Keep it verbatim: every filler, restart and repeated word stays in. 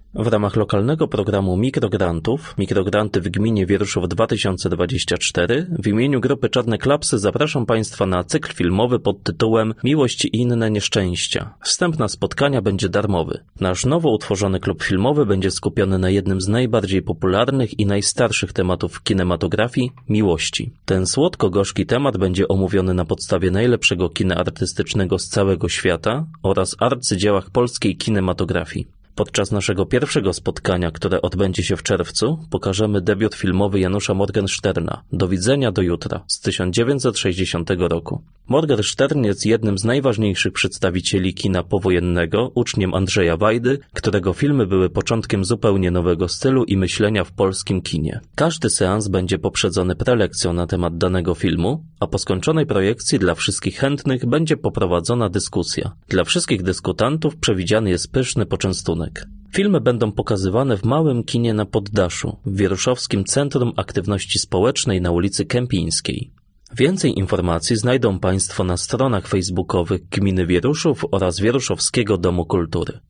W ramach lokalnego programu Mikrograntów, Mikrogranty w gminie Wieruszów dwa tysiące dwadzieścia cztery, w imieniu grupy Czarne Klapsy zapraszam Państwa na cykl filmowy pod tytułem Miłość i inne nieszczęścia. Wstęp na spotkania będzie darmowy. Nasz nowo utworzony klub filmowy będzie skupiony na jednym z najbardziej popularnych i najstarszych tematów kinematografii – miłości. Ten słodko-gorzki temat będzie omówiony na podstawie najlepszego kina artystycznego z całego świata oraz arcydziełach polskiej kinematografii. Podczas naszego pierwszego spotkania, które odbędzie się w czerwcu, pokażemy debiut filmowy Janusza Morgensterna „Do widzenia do jutra” z tysiąc dziewięćset sześćdziesiątego roku. Morgenstern jest jednym z najważniejszych przedstawicieli kina powojennego, uczniem Andrzeja Wajdy, którego filmy były początkiem zupełnie nowego stylu i myślenia w polskim kinie. Każdy seans będzie poprzedzony prelekcją na temat danego filmu, a po skończonej projekcji dla wszystkich chętnych będzie poprowadzona dyskusja. Dla wszystkich dyskutantów przewidziany jest pyszny poczęstunek. Filmy będą pokazywane w małym kinie na Poddaszu, w Wieruszowskim Centrum Aktywności Społecznej na ulicy Kępińskiej. Więcej informacji znajdą Państwo na stronach facebookowych Gminy Wieruszów oraz Wieruszowskiego Domu Kultury.